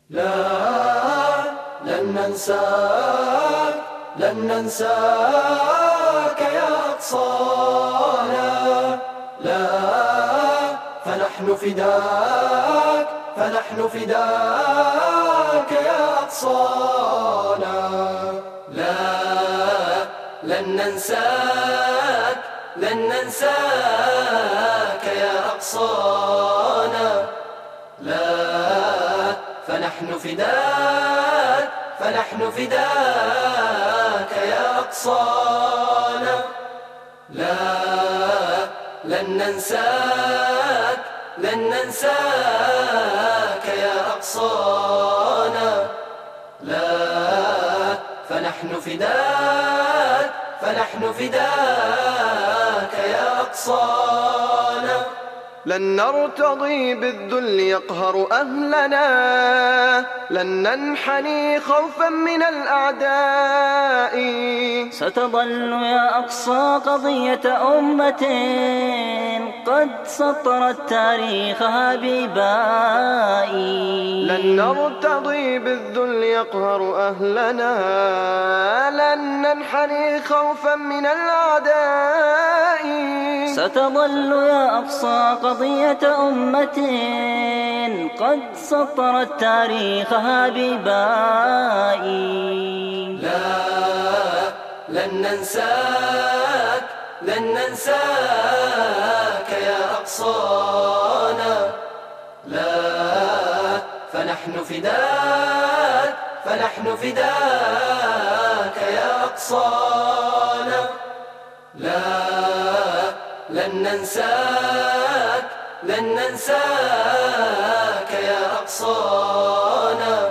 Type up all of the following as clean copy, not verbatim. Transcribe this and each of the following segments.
لا، لن ننساك، لن ننساك يا أقصانا. لا، فنحن فداك، فنحن فداك يا أقصانا. لا، لن ننساك، لن ننساك يا أقصانا. لا، فنحن فداك، فنحن فداك يا أقصانا. لا، لن ننساك، لن ننساك يا أقصانا. لا، فنحن فداك، فنحن فداك يا أقصانا. لن نرتضي بالذل يقهر أهلنا، لن ننحني خوفا من الأعداء. ستظل يا أقصى قضية أمة قد سطرت تاريخها ببائي. لن نرتضي بالذل يقهر أهلنا، لن ننحني خوفا من الأعداء. ستظل يا أقصى قضية أمة قد سطرت تاريخها ببائي. لا، لن ننساك، لن ننساك يا أقصانا. لا، فنحن فداك، فنحن فداك يا أقصانا. لا، لن ننساك، لن ننساك يا أقصانا.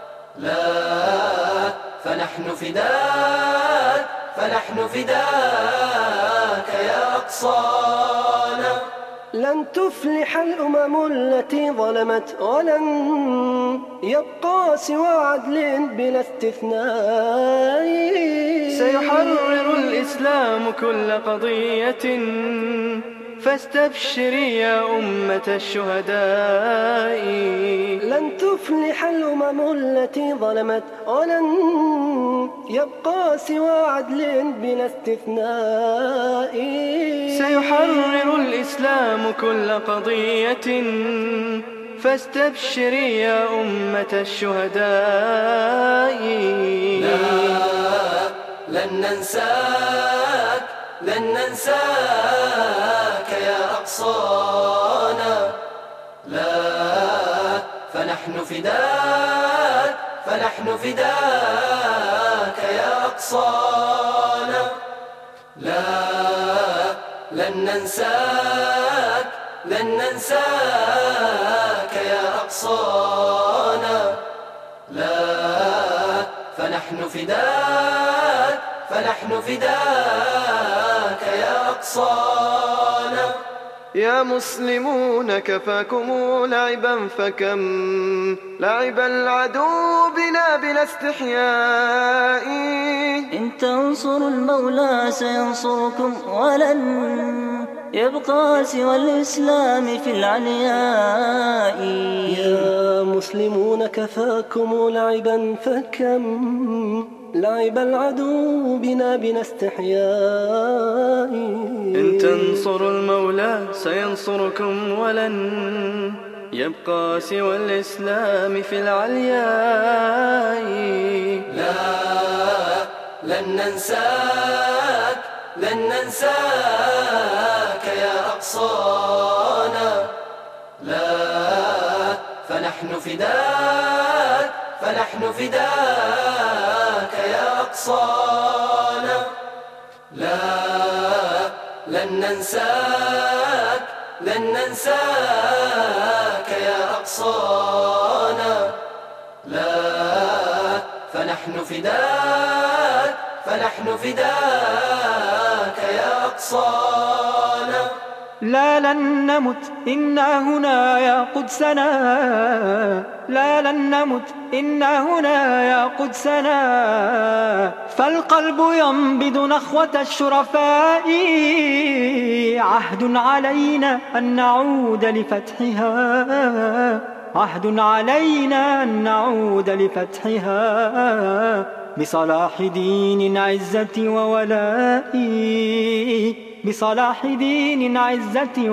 لا، فنحن فداك، فنحن فداك يا أقصانا. لن تفلح الأمم التي ظلمت، ولن يبقى سوى عدل بلا استثناء. سيحرر الإسلام كل قضية، فاستبشري يا أمة الشهداء. لن تفلح الأمم التي ظلمت، ولن يبقى سوى عدل بلا استثناء. سيحرر الإسلام كل قضية، فاستبشري يا أمة الشهداء. لا، لن ننساك، لن ننساك يا أقصانا. لا، فنحن فداك، فنحن فداك يا أقصانا. لا، لن ننساك، لن ننساك يا أقصانا. لا، فنحن فداك، فنحن فداك يا أقصانا. يا مسلمون كفاكم لعبا، فكم لعب العدو بنا بلا استحياء. إن تنصروا المولى سينصركم، ولن يبقى سوى الإسلام في العلياء. يا مسلمون كفاكم لعبا، فكم لعب العدو بنا بلا استحياء. إن تنصروا المولى سينصركم، ولن يبقى سوى الإسلام في العلياء. لا، لن ننساك، لن ننساك يا أقصانا. لا، فنحن فداك، فنحن فداك يا أقصانا. لا، لن ننساك، لن ننساك يا أقصانا. لا، فنحن فداك، فنحن فداك يا أقصانا. لا لن نمت إنا هنا يا قدسنا، لا لن نمت إنا هنا يا قدسنا. فالقلب ينبض نخوة الشرفاء، عهد علينا أن نعود لفتحها عهد علينا أن نعود لفتحها بصلاح دين عزة وولائي، بصلاح دين عزة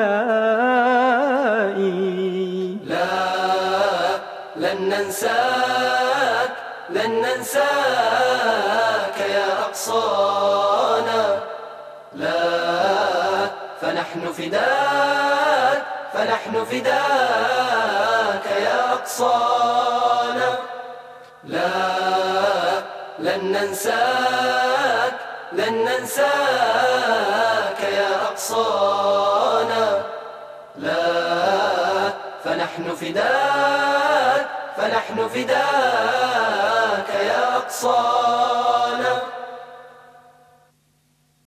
وولائي. لا لن ننساك، لن ننساك يا أقصانا، لا فنحن فداك، فنحن فداك يا أقصانا. لا لن ننساك، لن ننساك يا أقصانا، لا فنحن فداك، فنحن فداك يا أقصانا.